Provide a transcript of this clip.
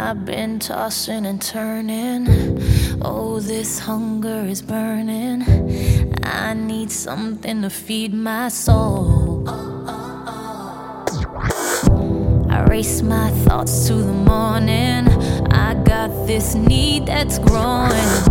I've been tossing and turning. Oh, this hunger is burning. I need something to feed my soul. I race my thoughts to the morning. I got this need that's growing.